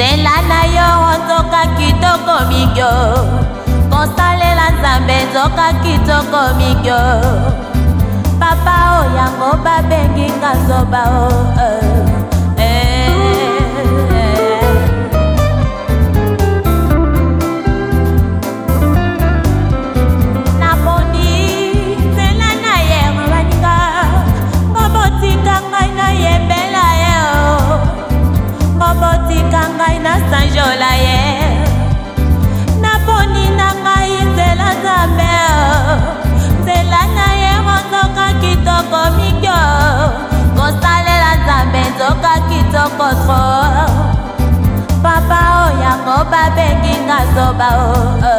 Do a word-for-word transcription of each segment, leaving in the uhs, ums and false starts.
nzela na yo nzoka kitoko mingyo kosalela nzambe nzoka kitoko mingyo papa o yango babengi nga zoba o eh, eh. Naponi nzela na ye baninga ngobotika ngai na yembela ye ngobotika ngai na sanjola ye naponi na ngai nzela nzambe nzela na ye nzoka kitoko mingyo kosalela nzambe nzoka kitoko tro papa o yango babengi nga zoba o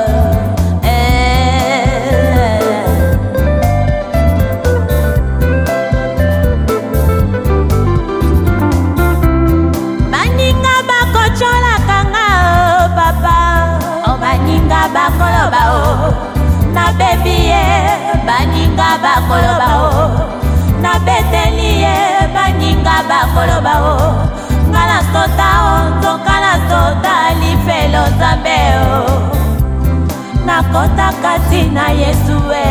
bakoloba o na bebi ye baninga bakoloba o na beteli ye baninga bakoloba o ngala sota o nzokala sota lifelo nzambe o nakota kati na Yesu e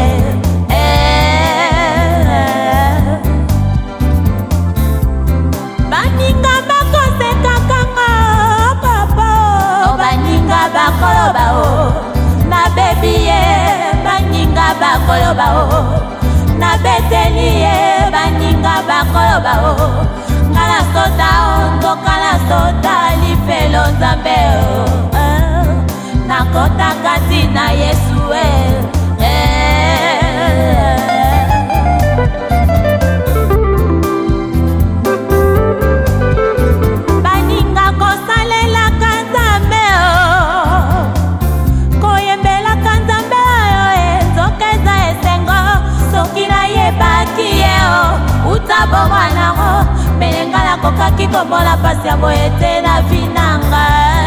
baninga bakosekakanga papa o baninga bakoloba o na bebi ye baninga bakoloba o na beteli ye baninga bakoloba o ngala sota o ndokala sota lifelo nzambe o nakota kati na Yesu e baninga kosalelaka nzambe o koyembelaka nzambe oyo enzoka eza esengo soki nayebaki ye o uta bomwanango melenga nakokaki komona pasi ya boye te na vi nanga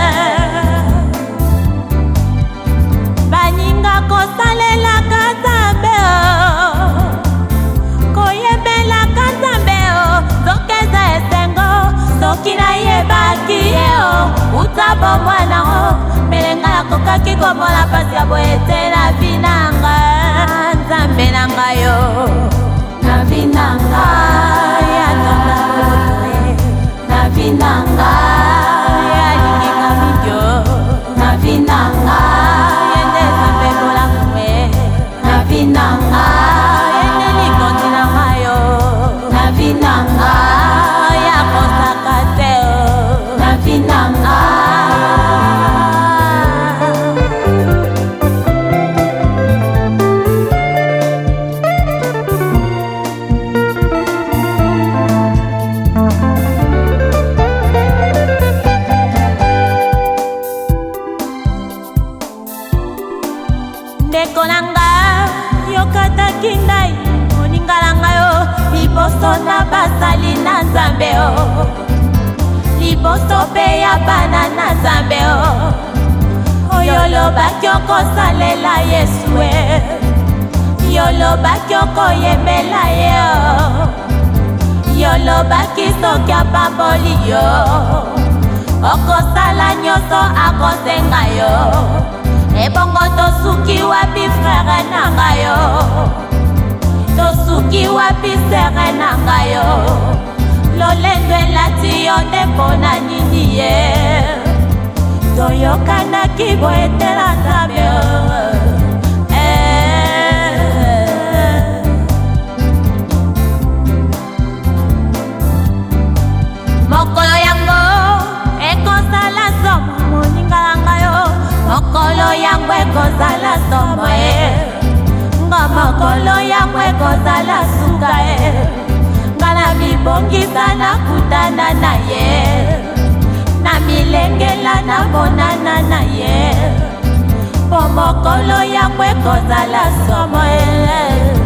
baninga kosalelaka nzambe o koyembelaka nzambe o nzoka eza esengo soki nayebaki ye o uta bomwanango melenga nakokaki komona pasi ya boye te na vi nanga nzambe nanga yo na vi nanga ya tata na vi nanga ya linginga mingyo na vi nanga yende nzambe molamwe na vi nanga yende likondi nanga yo na vi nanga ya kosaka te na vi nanga ndeko nanga yokataki ngai moninga nanga yo liboso na basali na nzambe o liboso mpe ya bana na nzambe o oyo lobaki okosalela Yesu e yo lobaki okoyembela ye o yo lobaki soki apamboli yo okosala nyonso akosenga yo ebongo tosuki wapi frere nanga yo tosuki wapi sere nanga yo lolendo elati yo nde mpona nini ye toyokanaki boyetela nzambe mokolo yango ekozala somo moninga nanga yo mokolo yango ekozala somo e nga mokolo yango ekozala suka e nga na mibongisa nakutana na ye na milengela namonana na ye po mokolo yango ekozala somo e